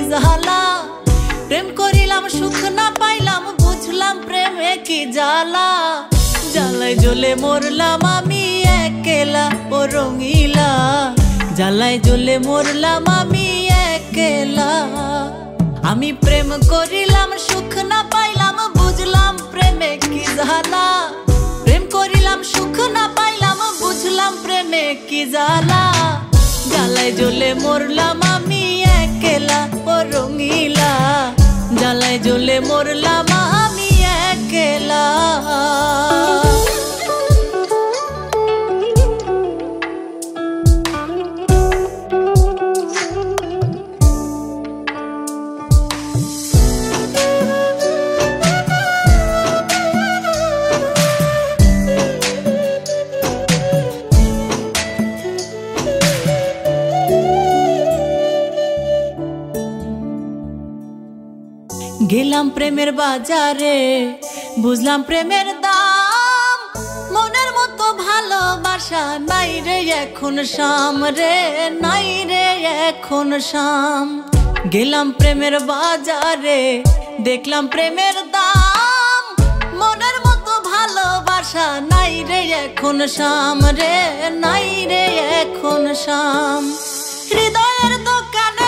জ্বালা। প্রেম করিলাম সুখ না পাইলাম, বুঝলাম প্রেমে কি জ্বালা। জ্বালায় জ্বলে মরলাম আমি একলা ও রঙিলা, জ্বালায় জ্বলে মরলাম আমি একলা। আমি প্রেম করিলাম সুখ না পাইলাম, বুঝলাম প্রেমে কি জ্বালা। প্রেম করিলাম সুখ না পাইলাম, বুঝলাম প্রেমে কি জ্বালা। জ্বালায় জ্বলে মরলাম আমি একলা ও রঙিলা, জ্বালায় জ্বলে মরলাম আমি একলা। গেলাম প্রেমের বাজারে, বুঝলাম প্রেমের দাম। মনের মতো ভালোবাসা নাই রে এখন শাম রে, নাই রে এখন শাম। গেলাম প্রেমের বাজারে, দেখলাম প্রেমের দাম। মনের মতো ভালোবাসা নাই রে এখন শাম রে, নাই রে এখন শাম। হৃদয়ের দোকানে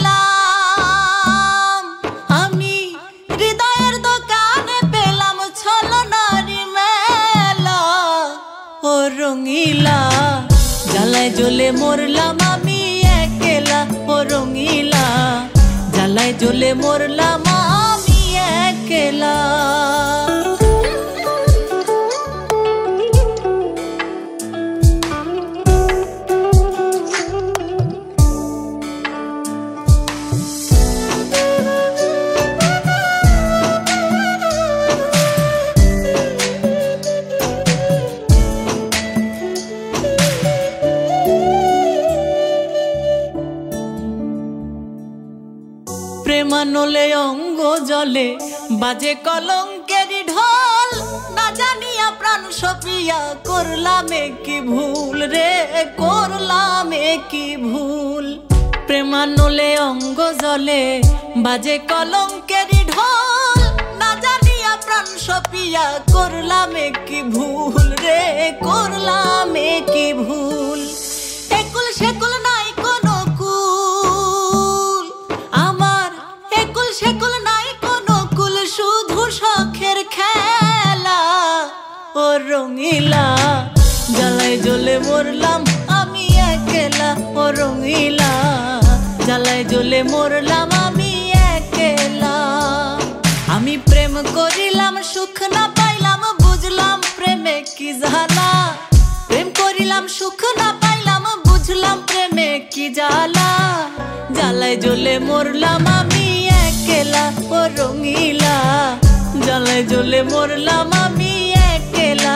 পেলাম আমি, হৃদয়ের দোকানে পেলাম ছলনারি মেলা ও রঙিলা। জ্বালায় জ্বলে মরলাম আমি একলা ও রঙিলা, জ্বালায় জ্বলে মরলাম আমি একলা। প্রেমানলে অঙ্গ জলে, বাজে কলঙ্কেরি ঢোল। না জানিয়া প্রাণ সপিয়া করলাম কি ভুল রে, করলাম কি ভুল। প্রেমানলে অঙ্গ জলে, বাজে কলঙ্কেরি ঢোল। না জানিয়া প্রাণ সপিয়া করলাম কি ভুল রে, করলাম কি ভুল। একুল সেকুল নাই কোনো কুল আমার, একুল সেকুল নাই কোনো কুল, শুধু শখের খেলা ও রঙিলা। জ্বালায় জ্বলে মরলাম আমি একলা ও রঙিলা, জ্বালায় জ্বলে মরলাম আমি একলা। আমি প্রেম করিলাম সুখ না পাইলাম, বুঝলাম প্রেমে কি জ্বালা। প্রেম করিলাম সুখ না পাইলাম, বুঝলাম প্রেমে কি জ্বালা। জ্বালায় জ্বলে মরলাম আমি একলা ও রঙিলা, জ্বালায় জ্বলে মরলাম আমি একলা।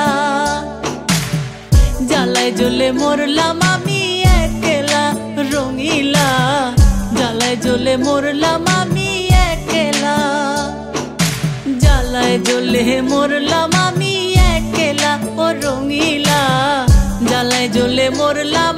জ্বালায় জ্বলে মরলাম আমি একলা রঙিলা, জ্বালায় জ্বলে মরলাম আমি একলা। জ্বালায় জ্বলে মরলাম আমি একলা ও রঙিলা, জ্বালায় জ্বলে মরলাম